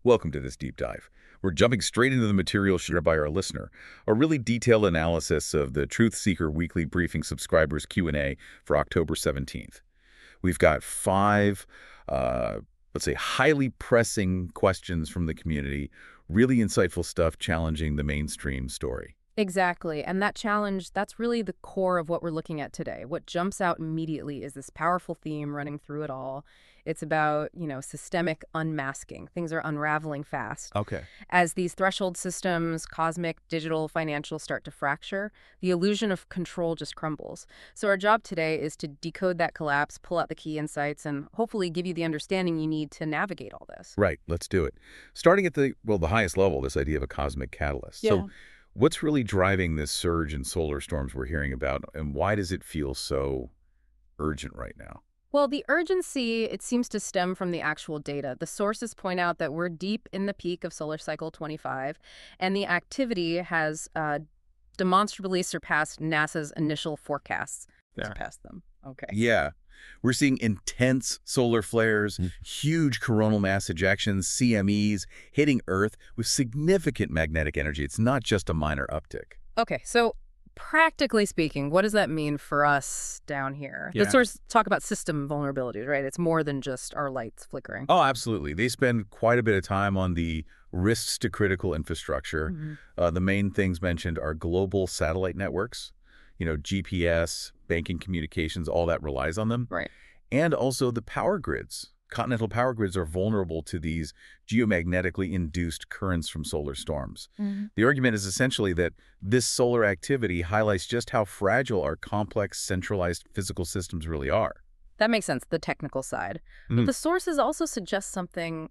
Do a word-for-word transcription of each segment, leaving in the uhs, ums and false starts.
Welcome to this deep dive. We're jumping straight into the material shared by our listener, a really detailed analysis of the Truth Seeker Weekly Briefing subscribers Q and A for October seventeenth. We've got five, uh, let's say, highly pressing questions from the community, really insightful stuff challenging the mainstream story. Exactly. And that challenge, that's really the core of what we're looking at today. What jumps out immediately is this powerful theme running through it all. It's about, you know, systemic unmasking. Things are unraveling fast. Okay. As these threshold systems, cosmic, digital, financial, start to fracture, the illusion of control just crumbles. So our job today is to decode that collapse, pull out the key insights, and hopefully give you the understanding you need to navigate all this. Right, let's do it. Starting at the, well, the highest level, this idea of a cosmic catalyst. Yeah. So what's really driving this surge in solar storms we're hearing about, and why does it feel so urgent right now? Well, the urgency, it seems to stem from the actual data. The sources point out that we're deep in the peak of solar cycle twenty-five, and the activity has uh, demonstrably surpassed NASA's initial forecasts. Yeah. Surpassed them. Okay. Yeah. We're seeing intense solar flares, mm. huge coronal mass ejections, C M Es, hitting Earth with significant magnetic energy. It's not just a minor uptick. Okay, so practically speaking, what does that mean for us down here? Yeah. Let's sort of talk about system vulnerabilities, right? It's more than just our lights flickering. Oh, absolutely. They spend quite a bit of time on the risks to critical infrastructure. Mm-hmm. Uh, the main things mentioned are global satellite networks, you know, G P S, banking communications, all that relies on them. Right. And also the power grids. Continental power grids are vulnerable to these geomagnetically induced currents from solar storms. Mm-hmm. The argument is essentially that this solar activity highlights just how fragile our complex, centralized physical systems really are. That makes sense, the technical side. Mm-hmm. But the sources also suggest something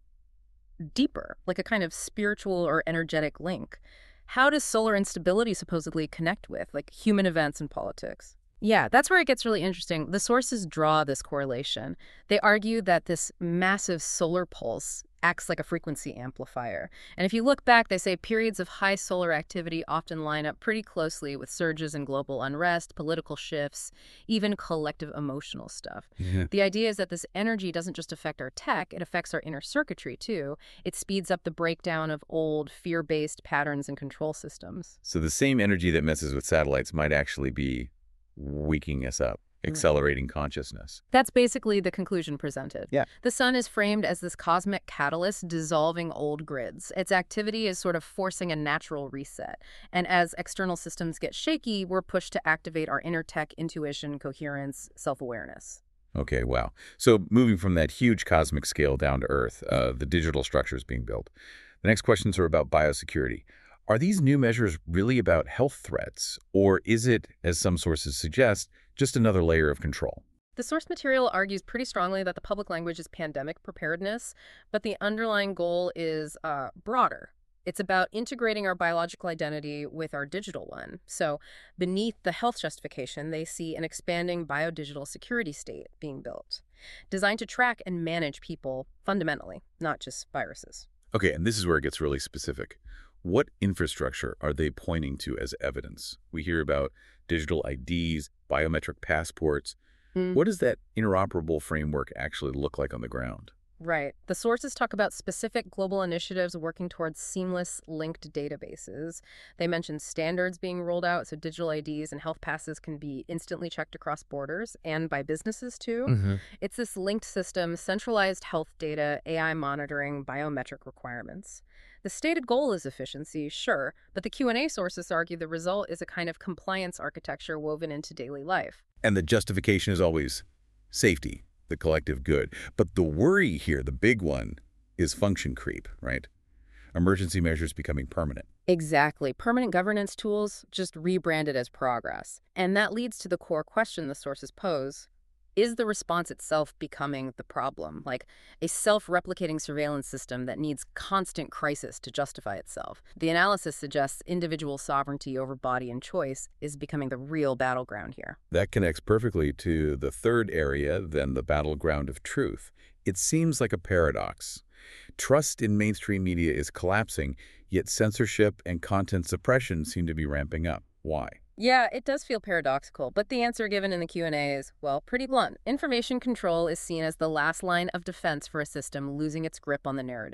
deeper, like a kind of spiritual or energetic link. How does solar instability supposedly connect with, like, human events and politics? Yeah, that's where it gets really interesting. The sources draw this correlation. They argue that this massive solar pulse acts like a frequency amplifier. And if you look back, they say periods of high solar activity often line up pretty closely with surges in global unrest, political shifts, even collective emotional stuff. Yeah. The idea is that this energy doesn't just affect our tech, it affects our inner circuitry too. It speeds up the breakdown of old fear-based patterns and control systems. So the same energy that messes with satellites might actually be waking us up, accelerating consciousness. That's basically the conclusion presented. Yeah. The sun is framed as this cosmic catalyst dissolving old grids. Its activity is sort of forcing a natural reset. And as external systems get shaky, we're pushed to activate our inner tech, intuition, coherence, self-awareness. Okay, wow. So moving from that huge cosmic scale down to Earth, uh, the digital structures being built. The next questions are about biosecurity. Are these new measures really about health threats, or is it, as some sources suggest, just another layer of control? The source material argues pretty strongly that the public language is pandemic preparedness, but the underlying goal is uh, broader. It's about integrating our biological identity with our digital one. So beneath the health justification, they see an expanding biodigital security state being built, designed to track and manage people fundamentally, not just viruses. Okay, and this is where it gets really specific. What infrastructure are they pointing to as evidence? We hear about digital I Ds, biometric passports. Mm. What does that interoperable framework actually look like on the ground? Right. The sources talk about specific global initiatives working towards seamless linked databases. They mention standards being rolled out so digital I Ds and health passes can be instantly checked across borders and by businesses too. Mm-hmm. It's this linked system, centralized health data, A I monitoring, biometric requirements. The stated goal is efficiency, sure, but the Q and A sources argue the result is a kind of compliance architecture woven into daily life. And the justification is always safety, the collective good. But the worry here, the big one, is function creep, right? Emergency measures becoming permanent. Exactly. Permanent governance tools just rebranded as progress. And that leads to the core question the sources pose. Is the response itself becoming the problem? Like a self-replicating surveillance system that needs constant crisis to justify itself. The analysis suggests individual sovereignty over body and choice is becoming the real battleground here. That connects perfectly to the third area, then the battleground of truth. It seems like a paradox. Trust in mainstream media is collapsing, yet censorship and content suppression seem to be ramping up. Why? Yeah, it does feel paradoxical, but the answer given in the Q and A is, well, pretty blunt. Information control is seen as the last line of defense for a system losing its grip on the narrative.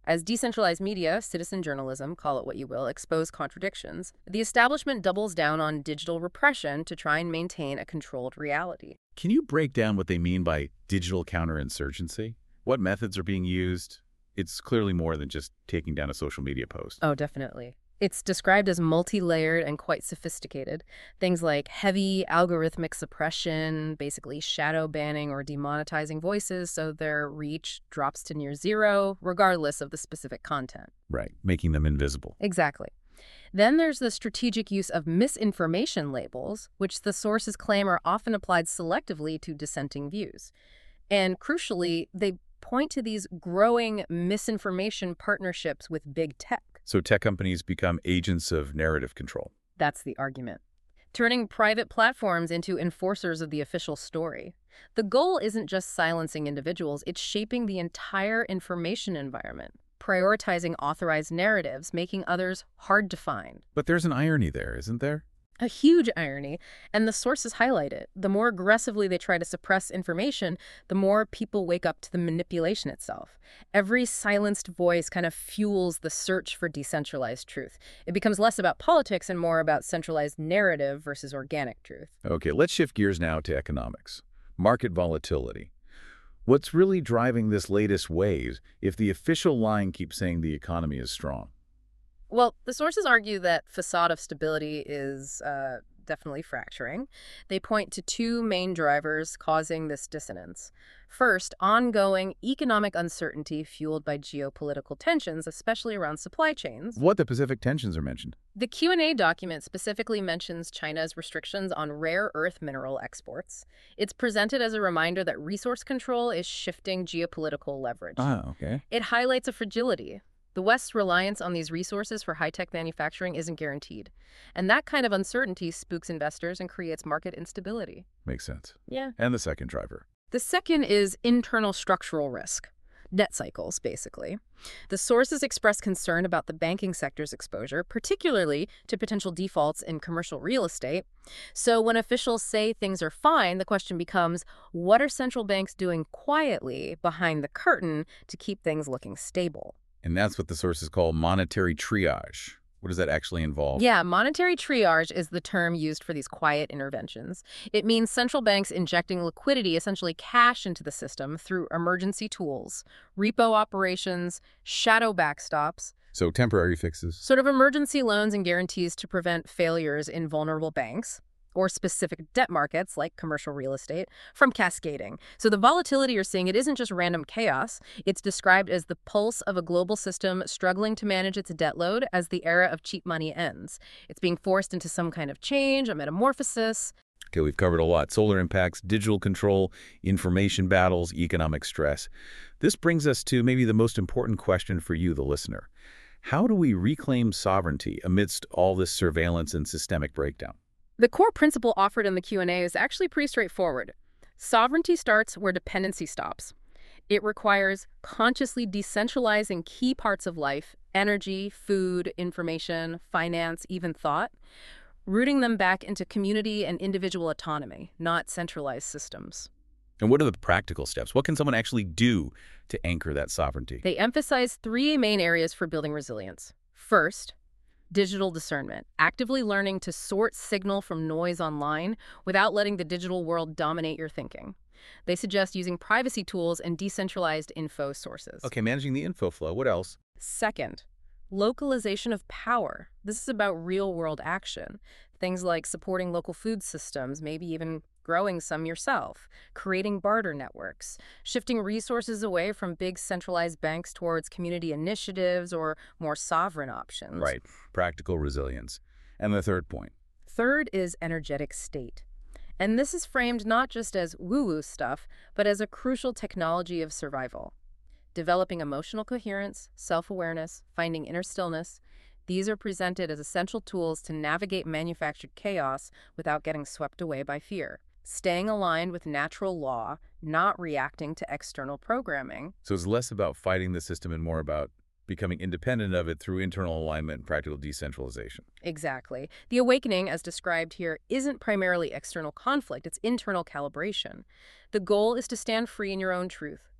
As decentralized media, citizen journalism, call it what you will, expose contradictions, the establishment doubles down on digital repression to try and maintain a controlled reality. Can you break down what they mean by digital counterinsurgency? What methods are being used? It's clearly more than just taking down a social media post. Oh, definitely. It's described as multi-layered and quite sophisticated. Things like heavy algorithmic suppression, basically shadow banning or demonetizing voices so their reach drops to near zero, regardless of the specific content. Right, making them invisible. Exactly. Then there's the strategic use of misinformation labels, which the sources claim are often applied selectively to dissenting views. And crucially, they point to these growing misinformation partnerships with big tech. So tech companies become agents of narrative control. That's the argument. Turning private platforms into enforcers of the official story. The goal isn't just silencing individuals, it's shaping the entire information environment, prioritizing authorized narratives, making others hard to find. But there's an irony there, isn't there? A huge irony, and the sources highlight it. The more aggressively they try to suppress information, the more people wake up to the manipulation itself. Every silenced voice kind of fuels the search for decentralized truth. It becomes less about politics and more about centralized narrative versus organic truth. Okay, let's shift gears now to economics. Market volatility. What's really driving this latest wave if the official line keeps saying the economy is strong? Well, the sources argue that facade of stability is uh, definitely fracturing. They point to two main drivers causing this dissonance. First, ongoing economic uncertainty fueled by geopolitical tensions, especially around supply chains. What the Pacific tensions are mentioned? The Q and A document specifically mentions China's restrictions on rare earth mineral exports. It's presented as a reminder that resource control is shifting geopolitical leverage. Ah, okay. It highlights a fragility. The West's reliance on these resources for high-tech manufacturing isn't guaranteed. And that kind of uncertainty spooks investors and creates market instability. Makes sense. Yeah. And the second driver? The second is internal structural risk. Debt cycles, basically. The sources express concern about the banking sector's exposure, particularly to potential defaults in commercial real estate. So when officials say things are fine, the question becomes, what are central banks doing quietly behind the curtain to keep things looking stable? And that's what the sources call monetary triage. What does that actually involve? Yeah, monetary triage is the term used for these quiet interventions. It means central banks injecting liquidity, essentially cash, into the system through emergency tools, repo operations, shadow backstops. So temporary fixes. Sort of emergency loans and guarantees to prevent failures in vulnerable banks or specific debt markets like commercial real estate from cascading. So the volatility you're seeing, it isn't just random chaos. It's described as the pulse of a global system struggling to manage its debt load as the era of cheap money ends. It's being forced into some kind of change, a metamorphosis. Okay, we've covered a lot. Solar impacts, digital control, information battles, economic stress. This brings us to maybe the most important question for you, the listener. How do we reclaim sovereignty amidst all this surveillance and systemic breakdown? The core principle offered in the Q and A is actually pretty straightforward. Sovereignty starts where dependency stops. It requires consciously decentralizing key parts of life, energy, food, information, finance, even thought, rooting them back into community and individual autonomy, not centralized systems. And what are the practical steps? What can someone actually do to anchor that sovereignty? They emphasize three main areas for building resilience. First, digital discernment, actively learning to sort signal from noise online without letting the digital world dominate your thinking. They suggest using privacy tools and decentralized info sources. Okay, managing the info flow. What else? Second, localization of power. This is about real-world action. Things like supporting local food systems, maybe even growing some yourself, creating barter networks, shifting resources away from big centralized banks towards community initiatives or more sovereign options. Right, practical resilience. And the third point? Third is energetic state. And this is framed not just as woo-woo stuff, but as a crucial technology of survival. Developing emotional coherence, self-awareness, finding inner stillness, these are presented as essential tools to navigate manufactured chaos without getting swept away by fear. Staying aligned with natural law, not reacting to external programming. So it's less about fighting the system and more about becoming independent of it through internal alignment and practical decentralization. Exactly. The awakening, as described here, isn't primarily external conflict, it's internal calibration. The goal is to stand free in your own truth,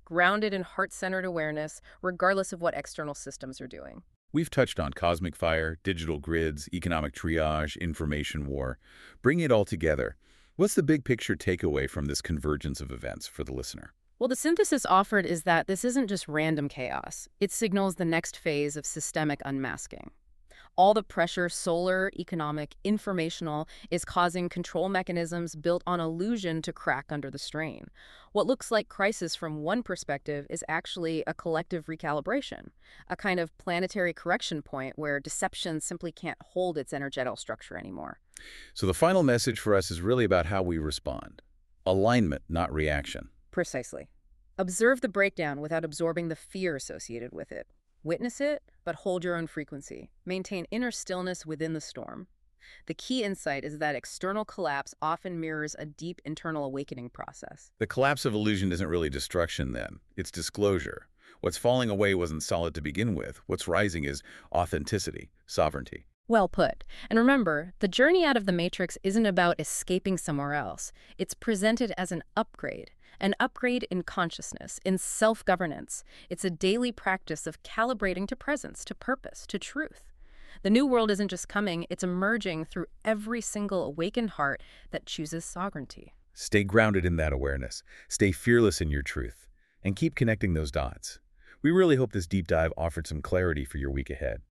grounded in heart-centered awareness, regardless of what external systems are doing. We've touched on cosmic fire, digital grids, economic triage, information war. Bringing it all together, what's the big picture takeaway from this convergence of events for the listener? Well, the synthesis offered is that this isn't just random chaos. It signals the next phase of systemic unmasking. All the pressure, solar, economic, informational, is causing control mechanisms built on illusion to crack under the strain. What looks like crisis from one perspective is actually a collective recalibration, a kind of planetary correction point where deception simply can't hold its energetic structure anymore. So the final message for us is really about how we respond. Alignment, not reaction. Precisely. Observe the breakdown without absorbing the fear associated with it. Witness it, but hold your own frequency. Maintain inner stillness within the storm. The key insight is that external collapse often mirrors a deep internal awakening process. The collapse of illusion isn't really destruction then. It's disclosure. What's falling away wasn't solid to begin with. What's rising is authenticity, sovereignty. Well put. And remember, the journey out of the matrix isn't about escaping somewhere else. It's presented as an upgrade. An upgrade in consciousness, in self-governance. It's a daily practice of calibrating to presence, to purpose, to truth. The new world isn't just coming, it's emerging through every single awakened heart that chooses sovereignty. Stay grounded in that awareness. Stay fearless in your truth. And keep connecting those dots. We really hope this deep dive offered some clarity for your week ahead.